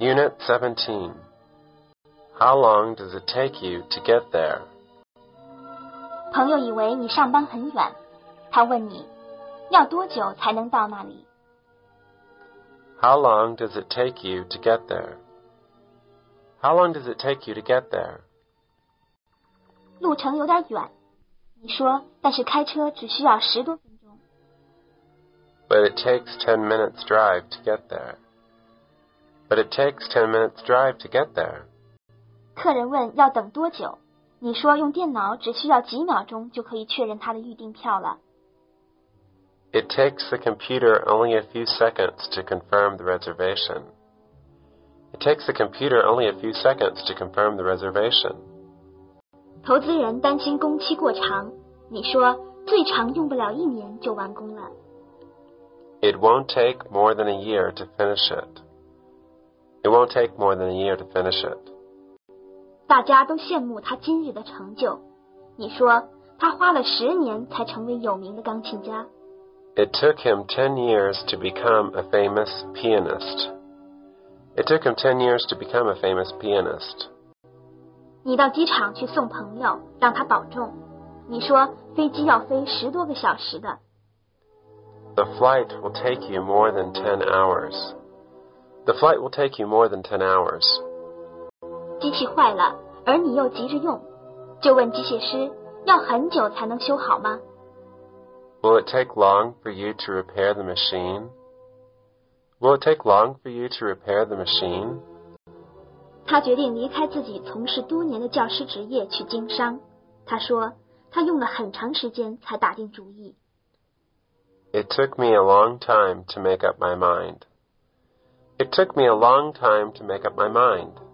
Unit 17. How long does it take you to get there? 朋友以为你上班很远，他问你，要多久才能到那里？ How long does it take you to get there? How long does it take you to get there? 路程有点远，你说，但是开车只需要10多分钟。 But it takes 10 minutes drive to get there. But it takes 10 minutes drive to get there. 客人问要等多久，你说用电脑只需要几秒钟就可以确认他的预订票了。 It takes the computer only a few seconds to confirm the reservation. It takes the computer only a few seconds to confirm the reservation. 投资人担心工期过长，你说最长用不了1年就完工了。 It won't take more than a year to finish it. It won't take more than a year to finish it. 大家都羡慕他今日的成就，你说他花了10年才成为有名的钢琴家。 It took him 10 years to become a famous pianist. It took him 10 years to become a famous pianist. 你到机场去送朋友，让他保重。你说飞机要飞10多个小时的。 The flight will take you more than 10 hours. The flight will take you more than 10 hours. 机器坏了，而你又急着用，就问机械师，要很久才能修好吗？ Will it take long for you to repair the machine? Will it take long for you to repair the machine? 他决定离开自己从事多年的教师职业去经商。他说，他用了很长时间才打定主意。 It took me a long time to make up my mind. It took me a long time to make up my mind.